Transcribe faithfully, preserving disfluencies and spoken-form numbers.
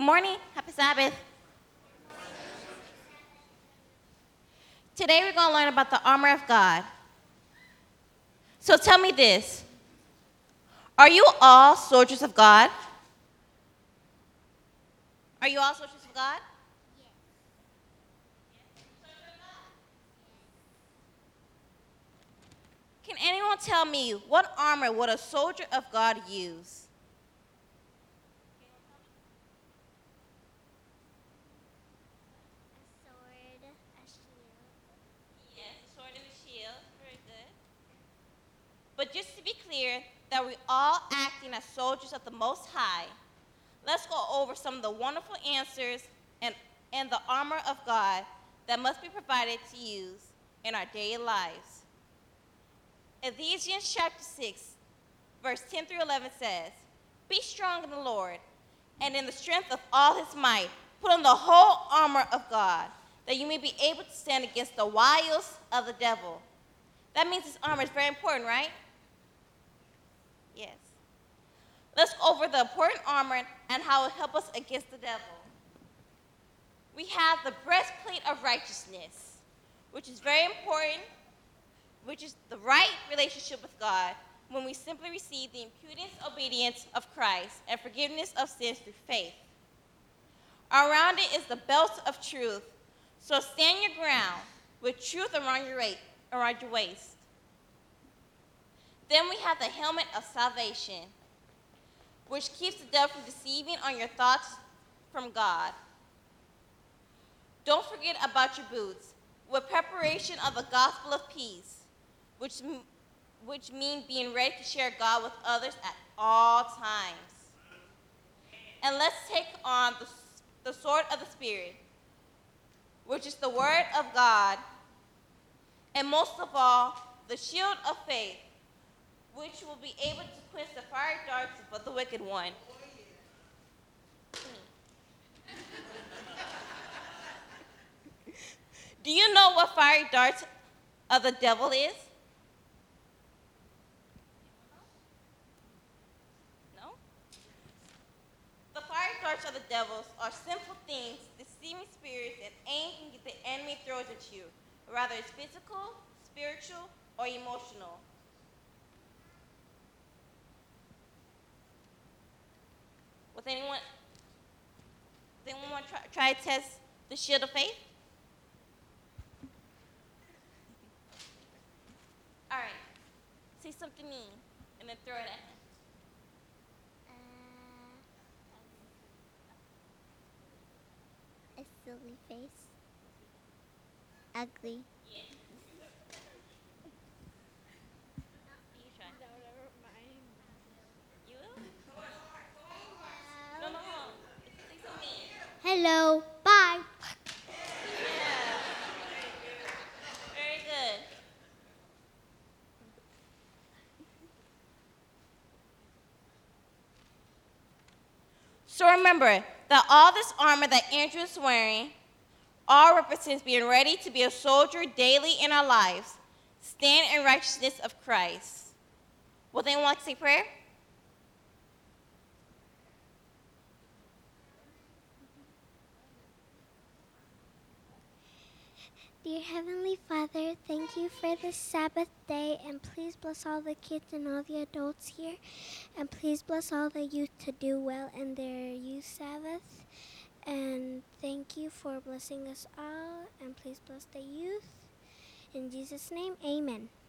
Good morning. Happy Sabbath. Today we're going to learn about the armor of God. So tell me this. Are you all soldiers of God? Are you all soldiers of God? Yes. Can anyone tell me what armor would a soldier of God use? But just to be clear, that we're all acting as soldiers of the Most High, let's go over some of the wonderful answers and, and the armor of God that must be provided to use in our daily lives. Ephesians chapter six, verse ten through eleven says, "Be strong in the Lord, and in the strength of all his might, put on the whole armor of God, that you may be able to stand against the wiles of the devil." That means this armor is very important, right? Yes. Let's go over the important armor and how it will help us against the devil. We have the breastplate of righteousness, which is very important, which is the right relationship with God when we simply receive the impudence obedience of Christ and forgiveness of sins through faith. Around it is the belt of truth, so stand your ground with truth around your, around your waist. Then we have the helmet of salvation, which keeps the devil from deceiving on your thoughts from God. Don't forget about your boots, with preparation of the gospel of peace, which, which means being ready to share God with others at all times. And let's take on the, the sword of the Spirit, which is the word of God, and most of all, the shield of faith, which will be able to quench the fiery darts of the wicked one. Do you know what fiery darts of the devil is? No? The fiery darts of the devils are sinful things, deceiving spirits, and anything that the enemy throws at you, whether it's physical, spiritual, or emotional. Would anyone, does anyone want to try, try to test the shield of faith? All right. Say something mean, and then throw it at him. Uh, a silly face. Ugly. Yeah. You try. No, never mind. You will? No, no, no. Say something mean. Hello. Bye. Yeah. Very good. So remember that all this armor that Andrew is wearing all represents being ready to be a soldier daily in our lives, stand in righteousness of Christ. Would anyone like to say prayer? Dear Heavenly Father, thank you for this Sabbath day, and please bless all the kids and all the adults here, and please bless all the youth to do well in their youth Sabbath, and thank you for blessing us all, and please bless the youth. In Jesus' name, amen.